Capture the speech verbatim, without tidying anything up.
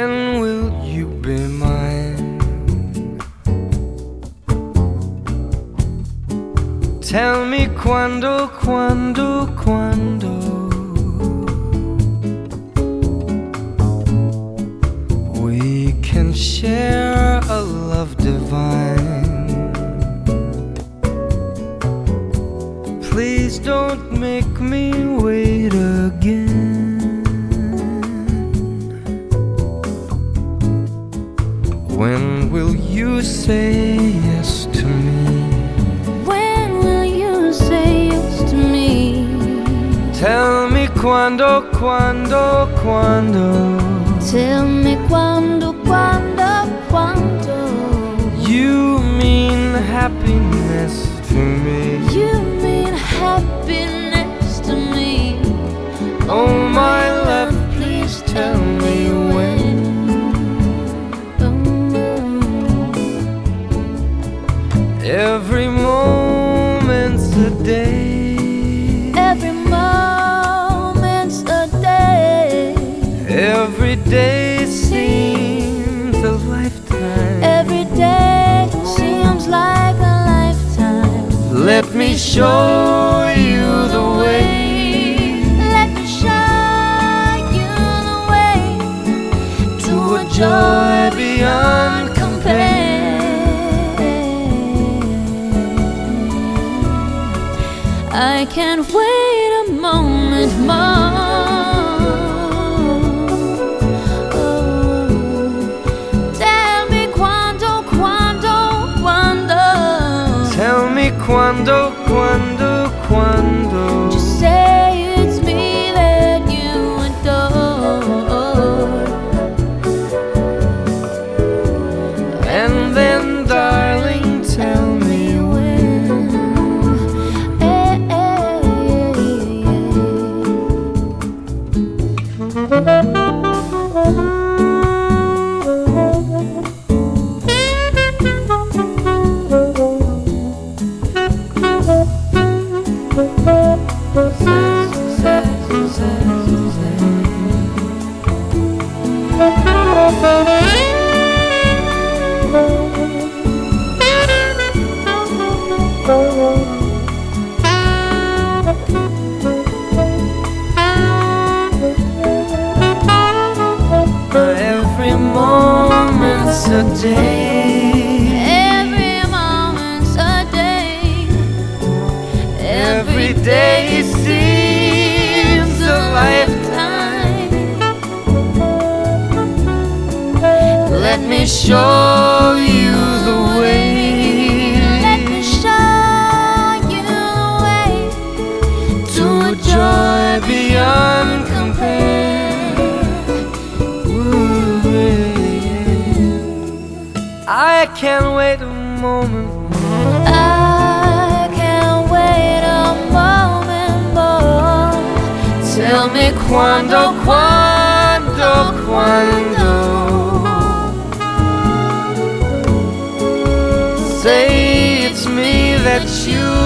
When will you be mine? Tell me quando, quando, quando we can share a love divine. Please don't make me wait again. When will you say yes to me? When will you say yes to me? Tell me quando, quando, quando Tell me quando, quando, quando you mean happiness to me. you mean happiness to me. Oh my love, please tell me when. Every moment's a day. Every moment's a day. Every day seems a lifetime. Every day seems like a lifetime. Let me show you the way. Let me show you the way to a joy beyond compare. I can't wait a moment more. Oh, tell me quando, quando, quando. Tell me quando, quando, quando Just say it's me that you adore. and then darling tell me when. Eh, eh, Every moment's a day. every moment's a day. Every day seems a lifetime. Let me show you the way. Let me show you the way to a joy beyond compare. Ooh, yeah. I can't wait a moment more. I can't wait a moment more. Tell me quando, quando, quando say it's me that you